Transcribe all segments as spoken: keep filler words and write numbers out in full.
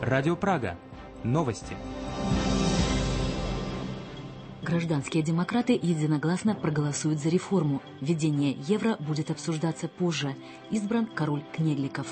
Радио Прага. Новости. Гражданские демократы единогласно проголосуют за реформу. Введение евро будет обсуждаться позже. Избран король Кнедликов.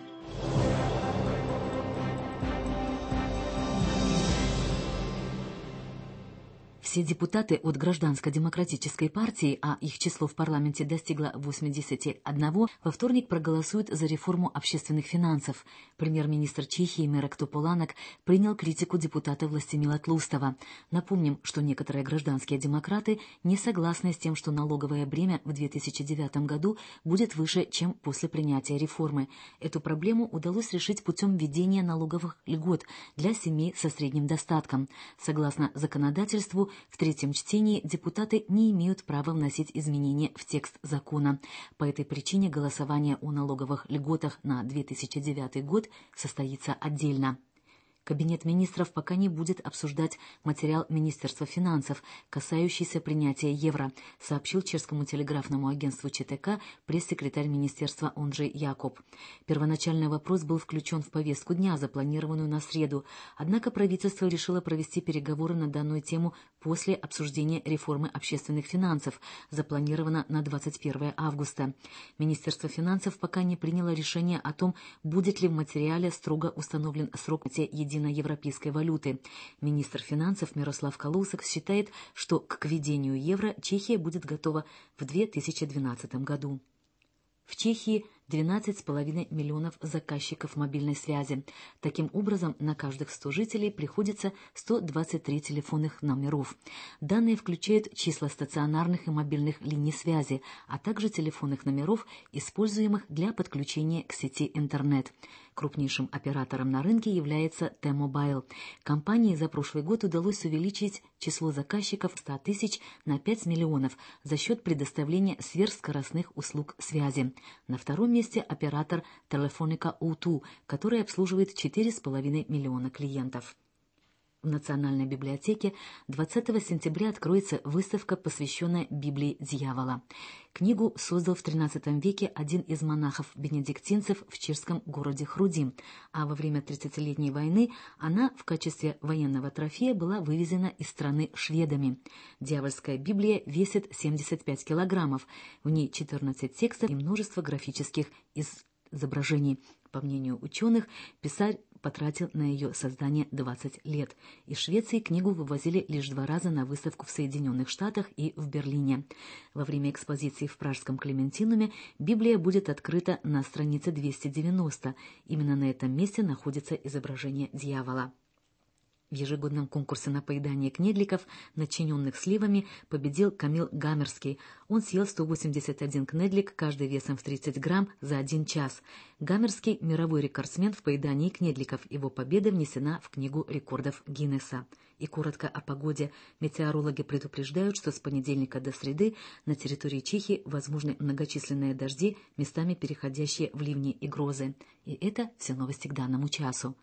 Все депутаты от Гражданско-демократической партии, а их число в парламенте достигло восьмидесяти одного, во вторник проголосуют за реформу общественных финансов. Премьер-министр Чехии Мерек Тополанек принял критику депутата Властимила Тлустова. Напомним, что некоторые гражданские демократы не согласны с тем, что налоговое бремя в две тысячи девятом году будет выше, чем после принятия реформы. Эту проблему удалось решить путем введения налоговых льгот для семей со средним достатком. Согласно законодательству, в третьем чтении депутаты не имеют права вносить изменения в текст закона. По этой причине голосование о налоговых льготах на две тысячи девятый год состоится отдельно. Кабинет министров пока не будет обсуждать материал Министерства финансов, касающийся принятия евро, сообщил чешскому телеграфному агентству ЧТК пресс-секретарь министерства Онджей Якоб. Первоначальный вопрос был включен в повестку дня, запланированную на среду, однако правительство решило провести переговоры на данную тему после обсуждения реформы общественных финансов, запланировано на двадцать первое августа. Министерство финансов пока не приняло решение о том, будет ли в материале строго установлен срок единого европейской валюты. Министр финансов Мирослав Калусек считает, что к введению евро Чехия будет готова в две тысячи двенадцатом году. В Чехии двенадцать с половиной миллионов заказчиков мобильной связи. Таким образом, на каждых сто жителей приходится сто двадцать три телефонных номеров. Данные включают числа стационарных и мобильных линий связи, а также телефонных номеров, используемых для подключения к сети интернет. Крупнейшим оператором на рынке является T-Mobile. Компании за прошлый год удалось увеличить число заказчиков ста тысяч на пять миллионов за счет предоставления сверхскоростных услуг связи. На втором месте оператор Telefonica о два, который обслуживает четыре с половиной миллиона клиентов. В Национальной библиотеке двадцатого сентября откроется выставка, посвященная Библии дьявола. Книгу создал в тринадцатом веке один из монахов-бенедиктинцев в чешском городе Хрудим, а во время тридцатилетней войны она в качестве военного трофея была вывезена из страны шведами. Дьявольская Библия весит семьдесят пять килограммов, в ней четырнадцать текстов и множество графических изображений. По мнению ученых, писарь потратил на ее создание двадцать лет. Из Швеции книгу вывозили лишь два раза на выставку в Соединенных Штатах и в Берлине. Во время экспозиции в Пражском Клементинуме Библия будет открыта на странице двести девяносто. Именно на этом месте находится изображение дьявола. В ежегодном конкурсе на поедание кнедликов, начиненных сливами, победил Камил Гамерский. Он съел сто восемьдесят один кнедлик, каждый весом в тридцать грамм, за один час. Гамерский – мировой рекордсмен в поедании кнедликов. Его победа внесена в Книгу рекордов Гиннесса. И коротко о погоде. Метеорологи предупреждают, что с понедельника до среды на территории Чехии возможны многочисленные дожди, местами переходящие в ливни и грозы. И это все новости к данному часу.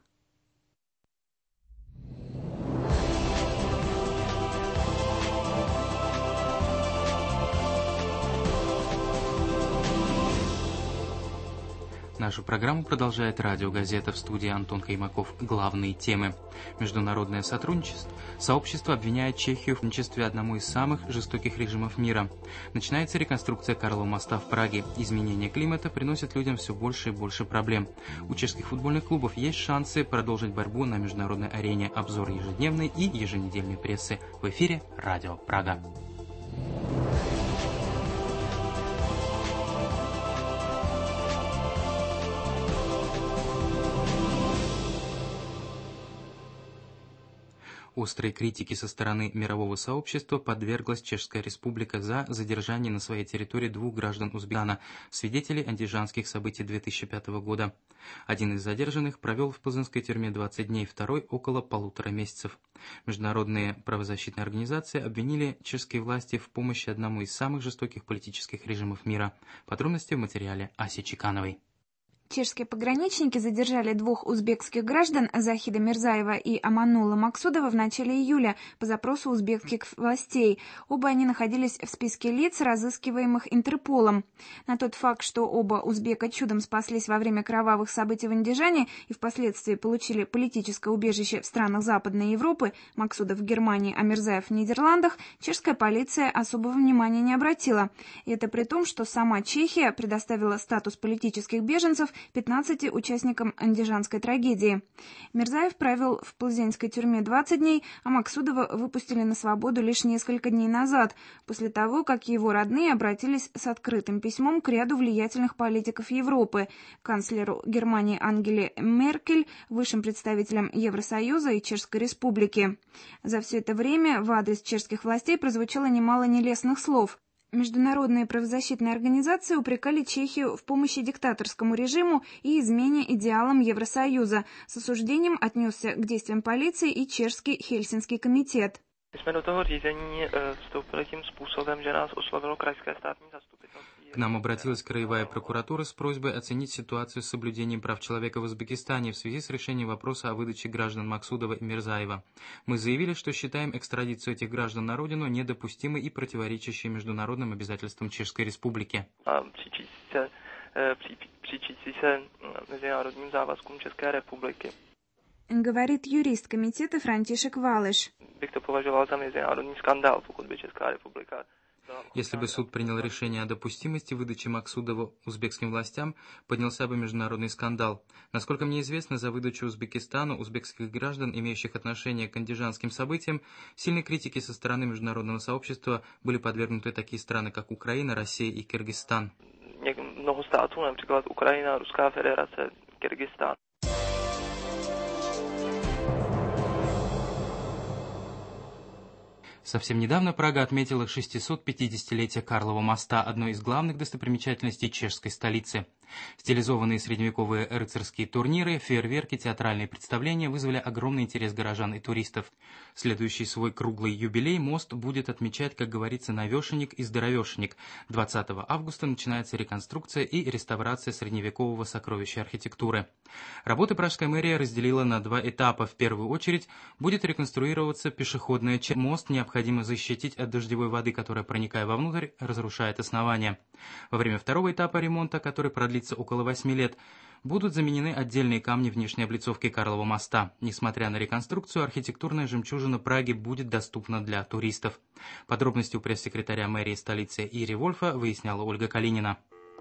Нашу программу продолжает радиогазета, в студии Антон Каймаков. Главные темы. Международное сотрудничество. Сообщество обвиняет Чехию в сотрудничестве одному из самых жестоких режимов мира. Начинается реконструкция Карлова моста в Праге. Изменение климата приносит людям все больше и больше проблем. У чешских футбольных клубов есть шансы продолжить борьбу на международной арене. Обзор ежедневной и еженедельной прессы. В эфире Радио Прага. Острой критике со стороны мирового сообщества подверглась Чешская Республика за задержание на своей территории двух граждан Узбекистана, свидетелей андижанских событий две тысячи пятого года. Один из задержанных провел в Пызынской тюрьме двадцать дней, второй – около полутора месяцев. Международные правозащитные организации обвинили чешские власти в помощи одному из самых жестоких политических режимов мира. Подробности в материале Аси Чекановой. Чешские пограничники задержали двух узбекских граждан Захида Мирзаева и Аманулла Максудова в начале июля по запросу узбекских властей. Оба они находились в списке лиц, разыскиваемых Интерполом. На тот факт, что оба узбека чудом спаслись во время кровавых событий в Андижане и впоследствии получили политическое убежище в странах Западной Европы, Максудов в Германии, а Мирзаев в Нидерландах, чешская полиция особого внимания не обратила. И это при том, что сама Чехия предоставила статус политических беженцев пятнадцати участникам андижанской трагедии. Мирзаев провел в плзенской тюрьме двадцать дней, а Максудова выпустили на свободу лишь несколько дней назад, после того, как его родные обратились с открытым письмом к ряду влиятельных политиков Европы, канцлеру Германии Ангеле Меркель, высшим представителям Евросоюза и Чешской Республики. За все это время в адрес чешских властей прозвучало немало нелестных слов. Международные правозащитные организации упрекали Чехию в помощи диктаторскому режиму и измене идеалам Евросоюза. С осуждением отнесся к действиям полиции и чешский Хельсинский комитет. К нам обратилась краевая прокуратура с просьбой оценить ситуацию с соблюдением прав человека в Узбекистане в связи с решением вопроса о выдаче граждан Максудова и Мирзаева. Мы заявили, что считаем экстрадицию этих граждан на родину недопустимой и противоречащей международным обязательствам Чешской Республики. Говорит юрист комитета Франтишек Валеш. Если бы суд принял решение о допустимости выдачи Максудова узбекским властям, поднялся бы международный скандал. Насколько мне известно, за выдачу Узбекистану узбекских граждан, имеющих отношение к андижанским событиям, сильной критики со стороны международного сообщества были подвергнуты такие страны, как Украина, Россия и Кыргызстан. Много штатов, например, Украина, Российская Федерация, Кыргызстан. Совсем недавно Прага отметила шестисот-пятидесятилетие Карлова моста, одной из главных достопримечательностей чешской столицы. Стилизованные средневековые рыцарские турниры, фейерверки, театральные представления вызвали огромный интерес горожан и туристов. Следующий свой круглый юбилей мост будет отмечать, как говорится, новешенек и здоровешенек. двадцатого августа начинается реконструкция и реставрация средневекового сокровища архитектуры. Работы пражская мэрия разделила на два этапа. В первую очередь будет реконструироваться пешеходная часть. Мост необходимо защитить от дождевой воды, которая, проникая вовнутрь, разрушает основания. Во время второго этапа ремонта, который продлится около восьми лет, будут заменены отдельные камни внешней облицовки Карлова моста. Несмотря на реконструкцию, архитектурная жемчужина Праги будет доступна для туристов. Подробности у пресс-секретаря мэрии столицы Ири Вольфа выясняла Ольга Калинина.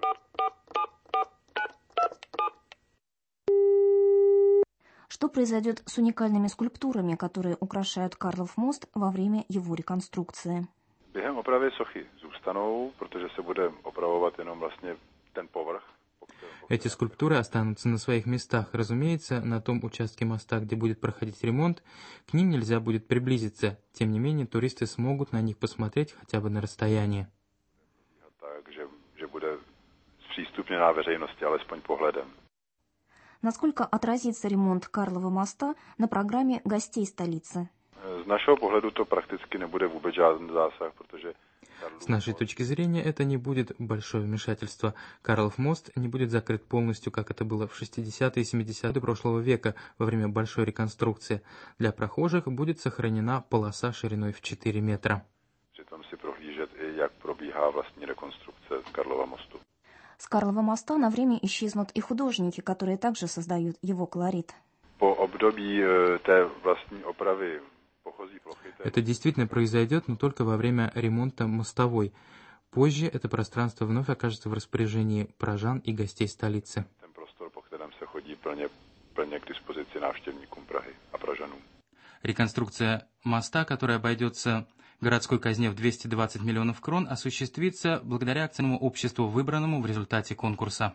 Что произойдет с уникальными скульптурами, которые украшают Карлов мост во время его реконструкции? Během opravy sochy zůstanou, protože se bude opravovat jenom vlastně ten povrch. Эти скульптуры останутся на своих местах. Разумеется, на том участке моста, где будет проходить ремонт, к ним нельзя будет приблизиться. Тем не менее, туристы смогут на них посмотреть хотя бы на расстоянии. Takže že bude zpřístupněná veřejnosti alespoň pohledem. Насколько отразится ремонт Карлова моста на программе гостей столицы? Z našeho pohledu to prakticky nebude vůbec žádný zásah, protože С нашей точки зрения, это не будет большое вмешательство. Карлов мост не будет закрыт полностью, как это было в шестидесятые и семидесятые прошлого века во время большой реконструкции. Для прохожих будет сохранена полоса шириной в четыре метра. Přitom si prohlížet i jak probíhá vlastní rekonstrukce z Karlova mostu. С Карлова моста на время исчезнут и художники, которые также создают его колорит. Po období té vlastní opravy Это действительно произойдет, но только во время ремонта мостовой. Позже это пространство вновь окажется в распоряжении пражан и гостей столицы. Реконструкция моста, которая обойдется городской казне в двести двадцать миллионов крон, осуществится благодаря акционному обществу, выбранному в результате конкурса.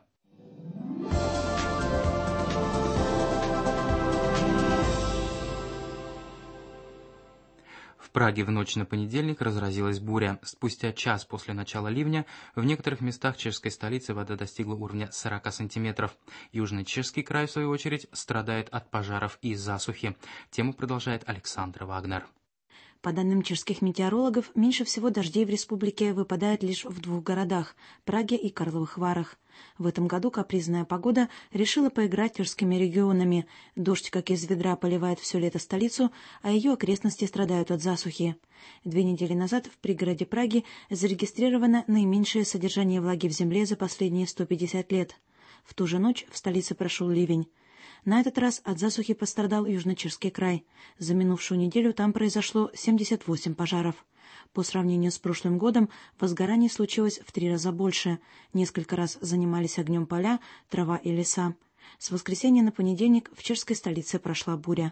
В Праге в ночь на понедельник разразилась буря. Спустя час после начала ливня в некоторых местах чешской столицы вода достигла уровня сорока сантиметров. Южный чешский край, в свою очередь, страдает от пожаров и засухи. Тему продолжает Александр Вагнер. По данным чешских метеорологов, меньше всего дождей в республике выпадает лишь в двух городах – Праге и Карловых Варах. В этом году капризная погода решила поиграть чешскими регионами. Дождь, как из ведра, поливает все лето столицу, а ее окрестности страдают от засухи. Две недели назад в пригороде Праги зарегистрировано наименьшее содержание влаги в земле за последние сто пятьдесят лет. В ту же ночь в столице прошел ливень. На этот раз от засухи пострадал Южно-Чешский край. За минувшую неделю там произошло семьдесят восемь пожаров. По сравнению с прошлым годом возгораний случилось в три раза больше. Несколько раз занимались огнем поля, трава и леса. С воскресенья на понедельник в чешской столице прошла буря.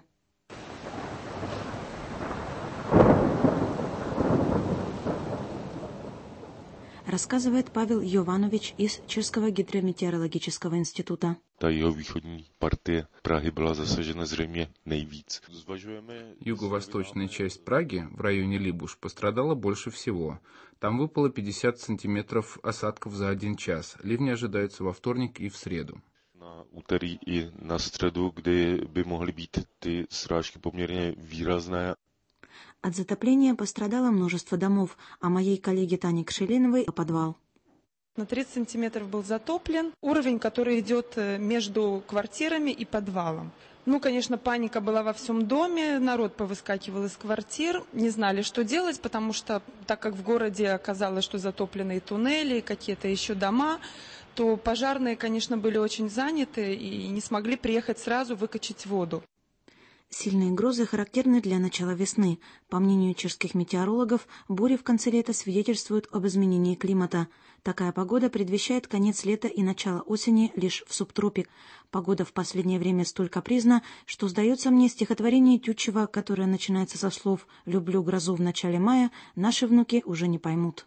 Рассказывает Павел Jovanovič из Чешского гидрометеорологического института. Ta jihovýchodní partie Prahy byla zasažena zřejmě nejvíc. Юго-восточная часть Праги в районе Либуш пострадала больше всего. Там выпало пятьдесят сантиметров осадков за один час. Ливни ожидаются во вторник и в среду. Na úterý i na středu, kdy by mohly být ty srážky poměrně výrazné. От затопления пострадало множество домов, а моей коллеге Тане Кшелиновой – подвал. На тридцать сантиметров был затоплен уровень, который идет между квартирами и подвалом. Ну, конечно, паника была во всем доме, народ повыскакивал из квартир, не знали, что делать, потому что, так как в городе оказалось, что затоплены и туннели, и какие-то еще дома, то пожарные, конечно, были очень заняты и не смогли приехать сразу выкачать воду. Сильные грозы характерны для начала весны. По мнению чешских метеорологов, бури в конце лета свидетельствуют об изменении климата. Такая погода предвещает конец лета и начало осени лишь в субтропик. Погода в последнее время столь капризна, что, сдается мне, стихотворение Тютчева, которое начинается со слов «люблю грозу в начале мая», наши внуки уже не поймут.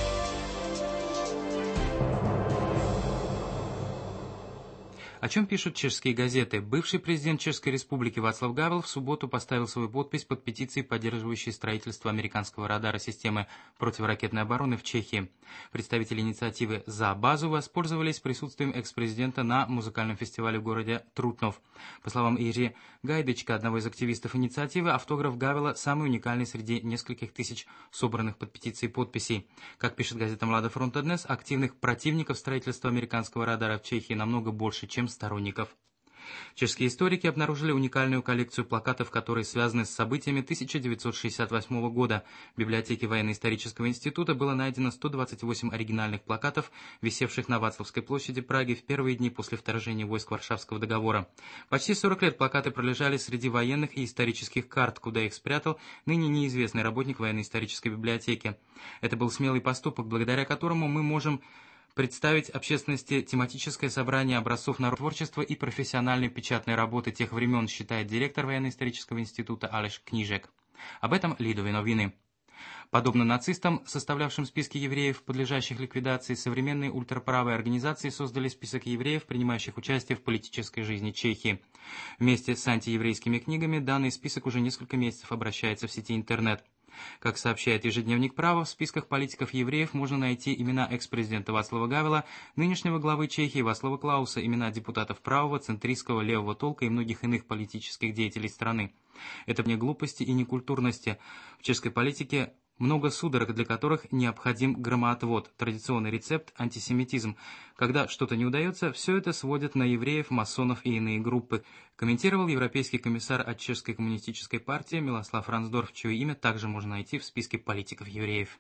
О чем пишут чешские газеты? Бывший президент Чешской Республики Václav Гавел в субботу поставил свою подпись под петицией, поддерживающей строительство американского радара системы противоракетной обороны в Чехии. Представители инициативы «За базу» воспользовались присутствием экс-президента на музыкальном фестивале в городе Трутнов. По словам Ири Гайдычка, одного из активистов инициативы, автограф Гавела самый уникальный среди нескольких тысяч собранных под петицией подписей. Как пишет газета «Млада фронта Днес», активных противников строительства американского радара в Чехии намного больше, чем сторонников. Чешские историки обнаружили уникальную коллекцию плакатов, которые связаны с событиями тысяча девятьсот шестьдесят восьмого года. В библиотеке военно-исторического института было найдено сто двадцать восемь оригинальных плакатов, висевших на Вацлавской площади Праги в первые дни после вторжения войск Варшавского договора. Почти сорок лет плакаты пролежали среди военных и исторических карт, куда их спрятал ныне неизвестный работник военно-исторической библиотеки. Это был смелый поступок, благодаря которому мы можем представить общественности тематическое собрание образцов народотворчества и профессиональной печатной работы тех времен, считает директор военно-исторического института Алеш Книжек. Об этом Лидовые новины. Подобно нацистам, составлявшим списки евреев, подлежащих ликвидации, современные ультраправые организации создали список евреев, принимающих участие в политической жизни Чехии. Вместе с антиеврейскими книгами данный список уже несколько месяцев обращается в сети интернет. Как сообщает ежедневник «Право», в списках политиков-евреев можно найти имена экс-президента Václava Гавела, нынешнего главы Чехии Václava Klausa, имена депутатов правого, центристского, левого толка и многих иных политических деятелей страны. Это не глупости и не культурности. В чешской политике много судорог, для которых необходим громоотвод, традиционный рецепт антисемитизм. Когда что-то не удается, все это сводят на евреев, масонов и иные группы, комментировал европейский комиссар от Чешской коммунистической партии Милослав Рансдорф, чье имя также можно найти в списке политиков-евреев.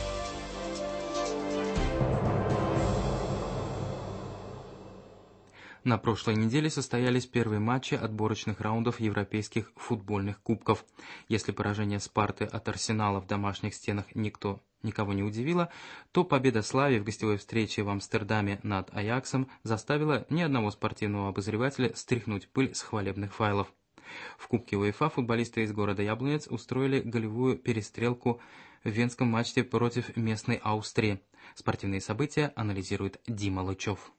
На прошлой неделе состоялись первые матчи отборочных раундов европейских футбольных кубков. Если поражение Спарты от Арсенала в домашних стенах никто, никого не удивило, то победа Славии в гостевой встрече в Амстердаме над Аяксом заставила ни одного спортивного обозревателя стряхнуть пыль с хвалебных файлов. В Кубке УЕФА футболисты из города Яблонец устроили голевую перестрелку в венском матче против местной Австрии. Спортивные события анализирует Дима Лычев.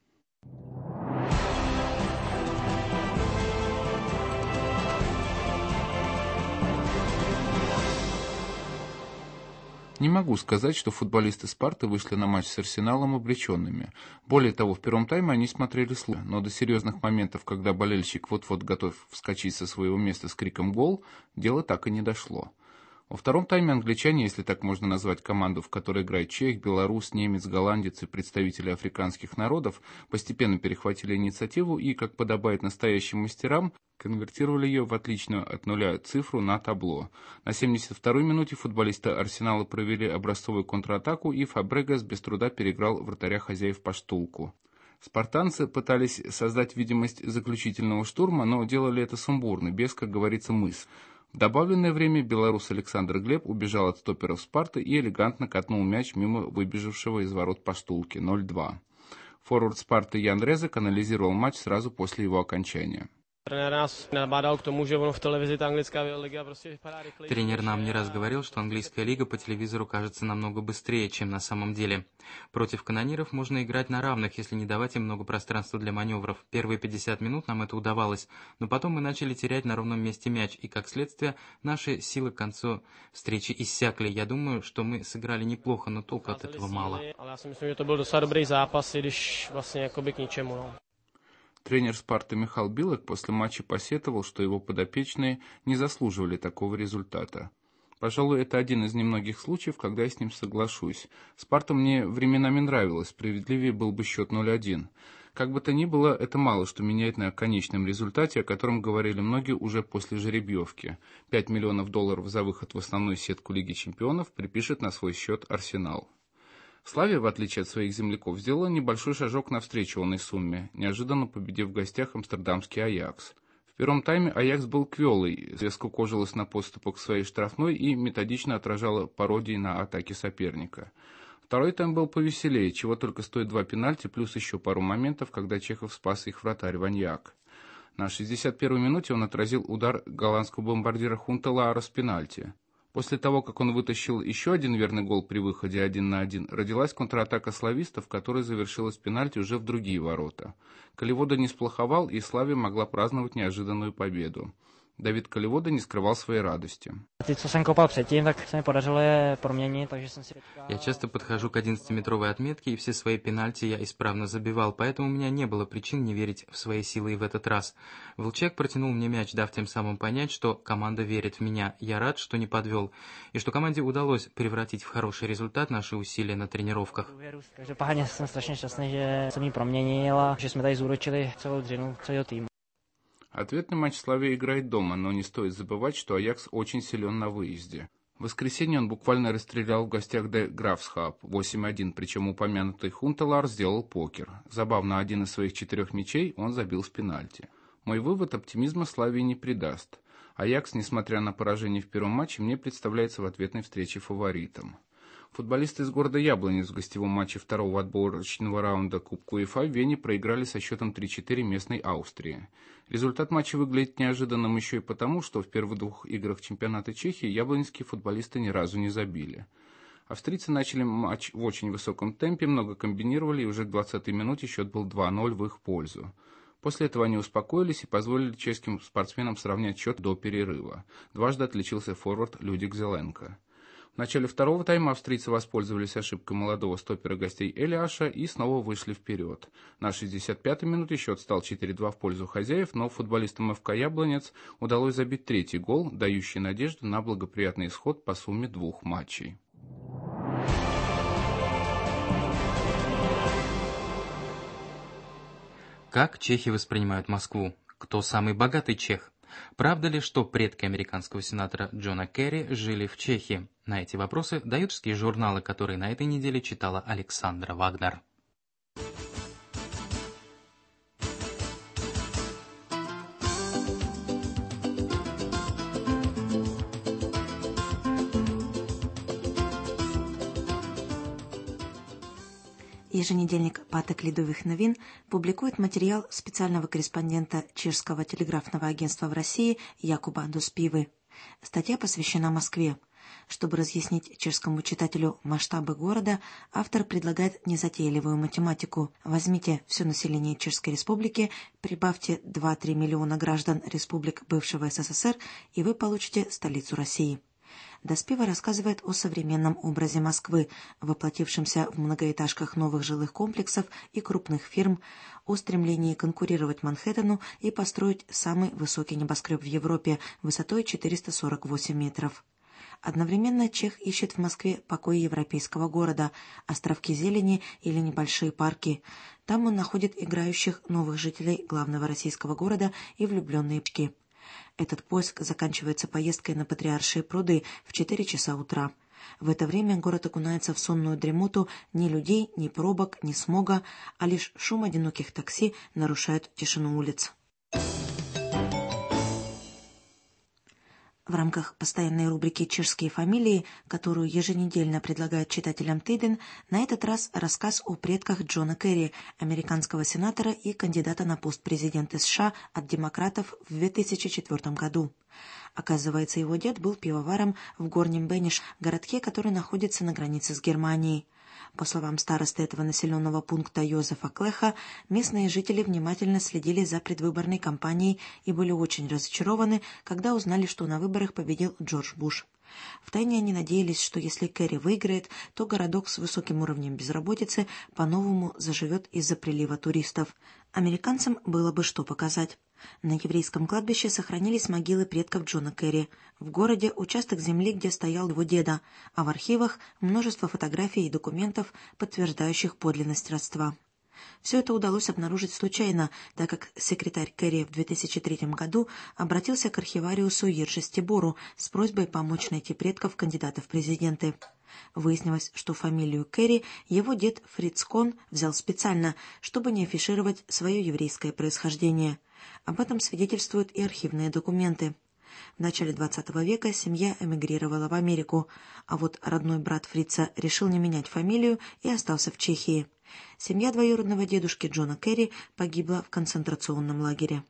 Не могу сказать, что футболисты «Спарты» вышли на матч с «Арсеналом» обреченными. Более того, в первом тайме они смотрели слабо, но до серьезных моментов, когда болельщик вот-вот готов вскочить со своего места с криком «Гол!», дело так и не дошло. Во втором тайме англичане, если так можно назвать команду, в которой играет чех, белорус, немец, голландец и представители африканских народов, постепенно перехватили инициативу и, как подобает настоящим мастерам, конвертировали ее в отличную от нуля цифру на табло. На семьдесят второй минуте футболисты Арсенала провели образцовую контратаку, и Фабрегас без труда переиграл вратаря хозяев по штулку. Спартанцы пытались создать видимость заключительного штурма, но делали это сумбурно, без, как говорится, мыс. В добавленное время белорус Александр Глеб убежал от стоперов Спарты и элегантно катнул мяч мимо выбежавшего из ворот по штулке ноль два. Форвард Спарты Ян Резек анализировал матч сразу после его окончания. Тренер нам не раз говорил, что английская лига по телевизору кажется намного быстрее, чем на самом деле. Против канониров можно играть на равных, если не давать им много пространства для маневров. Первые пятьдесят минут нам это удавалось, но потом мы начали терять на ровном месте мяч, и, как следствие, наши силы к концу встречи иссякли. Я думаю, что мы сыграли неплохо, но толку от этого мало. Тренер «Спарты» Михаил Билек после матча посетовал, что его подопечные не заслуживали такого результата. Пожалуй, это один из немногих случаев, когда я с ним соглашусь. «Спарта» мне временами нравилась, справедливее был бы счет ноль один. Как бы то ни было, это мало что меняет на конечном результате, о котором говорили многие уже после жеребьевки. пять миллионов долларов за выход в основную сетку Лиги чемпионов припишет на свой счет «Арсенал». Славия, в отличие от своих земляков, сделала небольшой шажок навстречу онной сумме, неожиданно победив в гостях амстердамский «Аякс». В первом тайме «Аякс» был квелый, скукожилась на подступах к своей штрафной и методично отражала пародии на атаки соперника. Второй тайм был повеселее, чего только стоит два пенальти, плюс еще пару моментов, когда Чехов спас их вратарь Ваньяк. На шестьдесят первой минуте он отразил удар голландского бомбардира Хунтелаара с пенальти. После того, как он вытащил еще один верный гол при выходе один на один, родилась контратака славистов, которая завершилась пенальти уже в другие ворота. Колевода не сплоховал, и Славия могла праздновать неожиданную победу. Давид Колевода не скрывал своей радости. Я часто подхожу к одиннадцатиметровой отметке, и все свои пенальти я исправно забивал, поэтому у меня не было причин не верить в свои силы и в этот раз. Волчек протянул мне мяч, дав тем самым понять, что команда верит в меня. Я рад, что не подвел, и что команде удалось превратить в хороший результат наши усилия на тренировках. Ответный матч Славия играет дома, но не стоит забывать, что Аякс очень силен на выезде. В воскресенье он буквально расстрелял в гостях Де Графсхап восемь один, причем упомянутый Хунтелаар сделал покер. Забавно, один из своих четырех мячей он забил с пенальти. Мой вывод: оптимизма Славии не придаст. Аякс, несмотря на поражение в первом матче, мне представляется в ответной встрече фаворитом. Футболисты из города Яблонец в гостевом матче второго отборочного раунда Кубка УЕФА в Вене проиграли со счетом три четыре местной Австрии. Результат матча выглядит неожиданным еще и потому, что в первых двух играх чемпионата Чехии яблонецкие футболисты ни разу не забили. Австрийцы начали матч в очень высоком темпе, много комбинировали, и уже к двадцатой минуте счет был два ноль в их пользу. После этого они успокоились и позволили чешским спортсменам сравнять счет до перерыва. Дважды отличился форвард Людик Зеленко. В начале второго тайма австрийцы воспользовались ошибкой молодого стопера гостей Элиаша и снова вышли вперед. На шестьдесят пятой минуте счет стал четыре два в пользу хозяев, но футболистам эф ка «Яблонец» удалось забить третий гол, дающий надежду на благоприятный исход по сумме двух матчей. Как чехи воспринимают Москву? Кто самый богатый чех? Правда ли, что предки американского сенатора Джона Керри жили в Чехии? На эти вопросы дают журналы, которые на этой неделе читала Александра Вагнер. Еженедельник «Паток Ледовых новин» публикует материал специального корреспондента Чешского телеграфного агентства в России Якуба Дуспивы. Статья посвящена Москве. Чтобы разъяснить чешскому читателю масштабы города, автор предлагает незатейливую математику. Возьмите все население Чешской Республики, прибавьте два-три миллиона граждан республик бывшего эс эс эс эр, и вы получите столицу России. Доспива рассказывает о современном образе Москвы, воплотившемся в многоэтажках новых жилых комплексов и крупных фирм, о стремлении конкурировать Манхэттену и построить самый высокий небоскреб в Европе высотой четыреста сорок восемь метров. Одновременно чех ищет в Москве покой европейского города, островки зелени или небольшие парки. Там он находит играющих новых жителей главного российского города и влюбленные пчки. Этот поиск заканчивается поездкой на Патриаршие пруды в четыре часа утра. В это время город окунается в сонную дремоту, ни людей, ни пробок, ни смога, а лишь шум одиноких такси нарушает тишину улиц. В рамках постоянной рубрики «Чешские фамилии», которую еженедельно предлагает читателям Тыден, на этот раз рассказ о предках Джона Керри, американского сенатора и кандидата на пост президента США от демократов в две тысячи четвёртом году. Оказывается, его дед был пивоваром в Горнем Бениш, городке, который находится на границе с Германией. По словам старосты этого населенного пункта Йозефа Клеха, местные жители внимательно следили за предвыборной кампанией и были очень разочарованы, когда узнали, что на выборах победил Джордж Буш. Втайне они надеялись, что если Керри выиграет, то городок с высоким уровнем безработицы по-новому заживет из-за прилива туристов. Американцам было бы что показать. На еврейском кладбище сохранились могилы предков Джона Керри. В городе участок земли, где стоял его деда, а в архивах множество фотографий и документов, подтверждающих подлинность родства. Все это удалось обнаружить случайно, так как секретарь Керри в две тысячи третьем году обратился к архивариусу Иржи Стебору с просьбой помочь найти предков кандидата в президенты. Выяснилось, что фамилию Керри его дед Фриц Кон взял специально, чтобы не афишировать свое еврейское происхождение. Об этом свидетельствуют и архивные документы. В начале двадцатого века семья эмигрировала в Америку, а вот родной брат Фрица решил не менять фамилию и остался в Чехии. Семья двоюродного дедушки Джона Керри погибла в концентрационном лагере.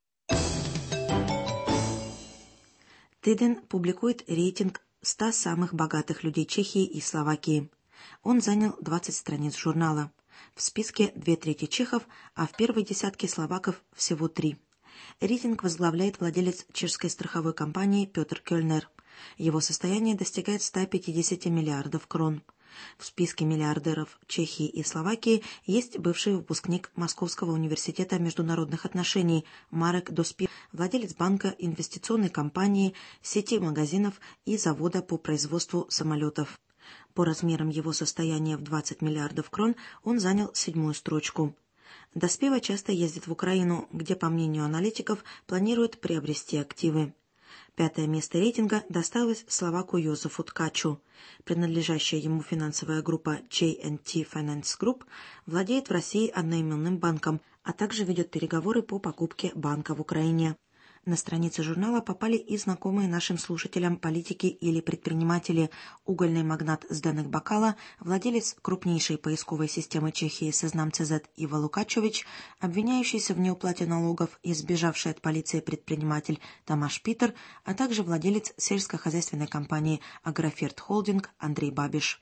Тыден публикует рейтинг ста самых богатых людей Чехии и Словакии. Он занял двадцать страниц журнала. В списке две трети чехов, а в первой десятке словаков всего три. Рейтинг возглавляет владелец чешской страховой компании Петр Кёльнер. Его состояние достигает ста пятидесяти миллиардов крон. В списке миллиардеров Чехии и Словакии есть бывший выпускник Московского университета международных отношений Марек Доспир, владелец банка, инвестиционной компании, сети магазинов и завода по производству самолетов. По размерам его состояния в двадцать миллиардов крон он занял седьмую строчку. Доспива часто ездит в Украину, где, по мнению аналитиков, планирует приобрести активы. Пятое место рейтинга досталось словаку Йозефу Ткачу. Принадлежащая ему финансовая группа джей энд ти Finance Group владеет в России одноименным банком, а также ведет переговоры по покупке банка в Украине. На страницы журнала попали и знакомые нашим слушателям политики или предприниматели. Угольный магнат Зденек Бакала, владелец крупнейшей поисковой системы Чехии Seznam.cz Иво Лукачевич, обвиняющийся в неуплате налогов и сбежавший от полиции предприниматель Тамаш Питер, а также владелец сельскохозяйственной компании Агроферт Холдинг Андрей Бабиш.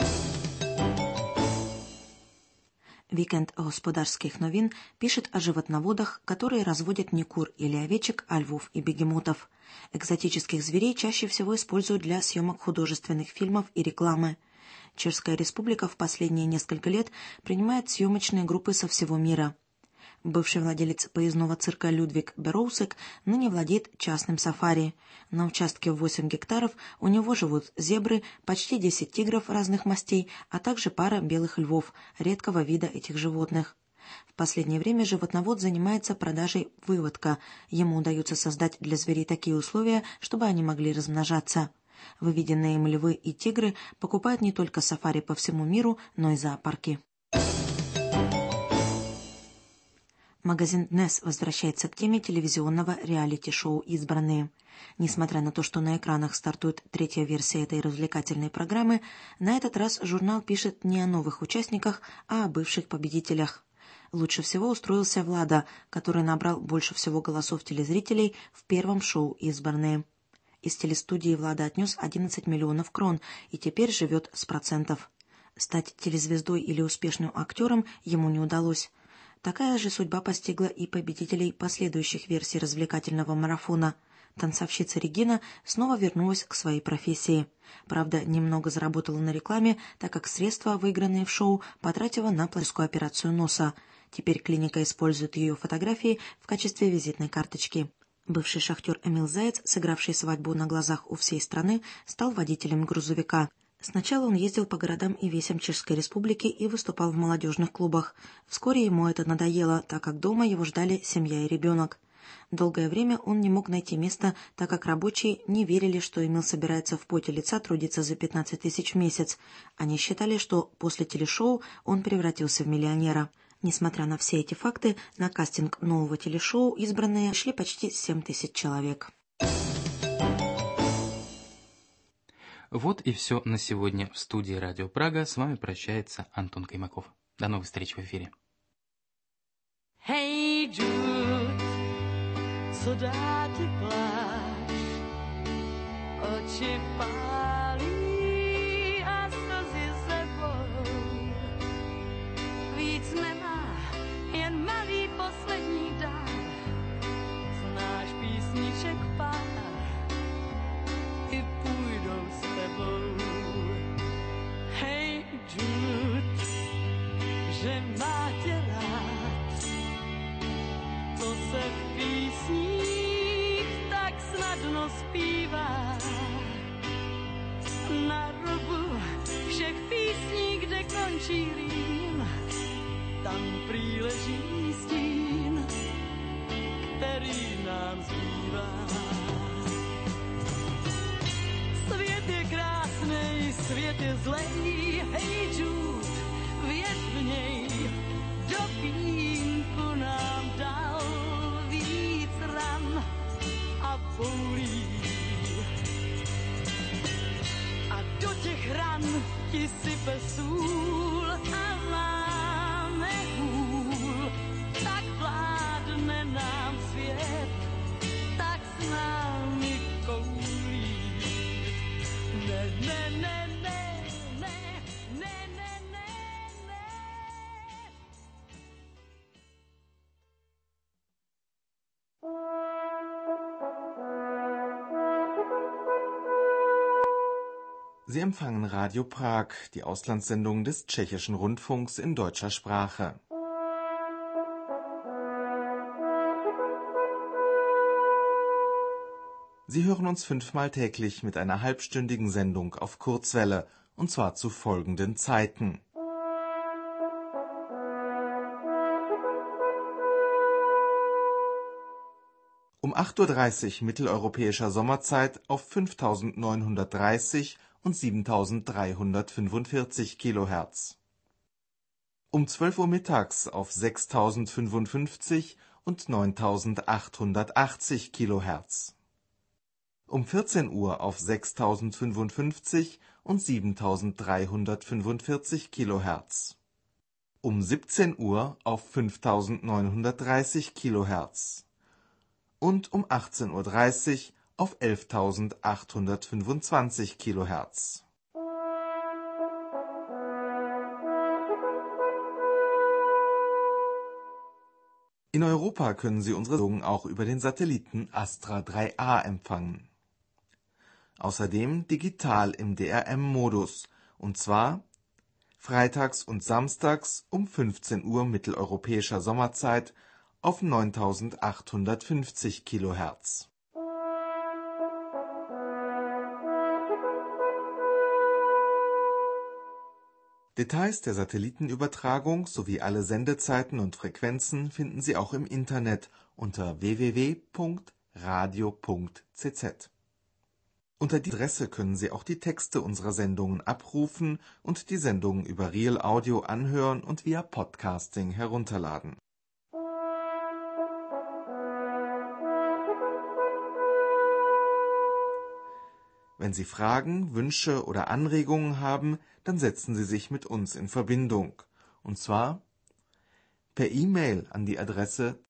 Вікенд господарских новин пишет о животноводах, которые разводят не кур или овечек, а львов и бегемотов. Экзотических зверей чаще всего используют для съемок художественных фильмов и рекламы. Чешская республика в последние несколько лет принимает съемочные группы со всего мира. Бывший владелец поездного цирка Людвиг Бероусек ныне владеет частным сафари. На участке в восемь гектаров у него живут зебры, почти десять тигров разных мастей, а также пара белых львов, редкого вида этих животных. В последнее время животновод занимается продажей выводка. Ему удается создать для зверей такие условия, чтобы они могли размножаться. Выведенные им львы и тигры покупают не только сафари по всему миру, но и зоопарки. Магазин Днес возвращается к теме телевизионного реалити-шоу «Избранные». Несмотря на то, что на экранах стартует третья версия этой развлекательной программы, на этот раз журнал пишет не о новых участниках, а о бывших победителях. Лучше всего устроился Влада, который набрал больше всего голосов телезрителей в первом шоу «Избранные». Из телестудии Влада отнес одиннадцать миллионов крон и теперь живет с процентов. Стать телезвездой или успешным актером ему не удалось. Такая же судьба постигла и победителей последующих версий развлекательного марафона. Танцовщица Регина снова вернулась к своей профессии. Правда, немного заработала на рекламе, так как средства, выигранные в шоу, потратила на пластическую операцию носа. Теперь клиника использует ее фотографии в качестве визитной карточки. Бывший шахтер Эмил Заяц, сыгравший свадьбу на глазах у всей страны, стал водителем грузовика. Сначала он ездил по городам и весям Чешской Республики и выступал в молодежных клубах. Вскоре ему это надоело, так как дома его ждали семья и ребенок. Долгое время он не мог найти места, так как рабочие не верили, что Эмил собирается в поте лица трудиться за пятнадцать тысяч в месяц. Они считали, что после телешоу он превратился в миллионера. Несмотря на все эти факты, на кастинг нового телешоу избранные шли почти семь тысяч человек. Вот и все на сегодня. В студии Радио Прага с вами прощается Антон Каймаков. До новых встреч в эфире. Hey Jude, co dá ti pláč, oči pálí a slzy sebou. Víc nemá, jen malý poslední dár, znáš písniček pár, i půjdou s tebou. Hej Jude, že má tě rád, to se v písních tak snadno zpívá. Na rubu všech písní, kde končí rým, tam prý leží stín, který nám zbývá. Svět je krásnej, svět je zlej, hej Jude, věř v něj, do vínku nám dal víc ran a boulí. A do těch ran ti sype sůl a láme hůl, tak vládne nám svět, tak s námi koulí. Ne, ne, ne, ne, ne, ne, ne, ne, ne. Sie empfangen Radio Prag, die Auslandssendung des Tschechischen Rundfunks in deutscher Sprache. Sie hören uns fünfmal täglich mit einer halbstündigen Sendung auf Kurzwelle, und zwar zu folgenden Zeiten. Um acht Uhr dreißig mitteleuropäischer Sommerzeit auf fünftausendneunhundertdreißig und siebentausenddreihundertfünfundvierzig Kilohertz. Um zwölf Uhr mittags auf sechstausendfünfundfünfzig und neuntausendachthundertachtzig Kilohertz. Um vierzehn Uhr auf sechstausendfünfundfünfzig und siebentausenddreihundertfünfundvierzig Kilohertz. Um siebzehn Uhr auf fünftausendneunhundertdreißig Kilohertz. Und um achtzehn Uhr dreißig auf elftausendachthundertfünfundzwanzig Kilohertz. In Europa können Sie unsere Sendungen auch über den Satelliten Astra drei A empfangen. Außerdem digital im D R M-Modus, und zwar freitags und samstags um fünfzehn Uhr mitteleuropäischer Sommerzeit auf neuntausendachthundertfünfzig Kilohertz. Details der Satellitenübertragung sowie alle Sendezeiten und Frequenzen finden Sie auch im Internet unter w w w punkt radio punkt c z. Unter die Adresse können Sie auch die Texte unserer Sendungen abrufen und die Sendungen über Real Audio anhören und via Podcasting herunterladen. Wenn Sie Fragen, Wünsche oder Anregungen haben, dann setzen Sie sich mit uns in Verbindung. Und zwar per E-Mail an die Adresse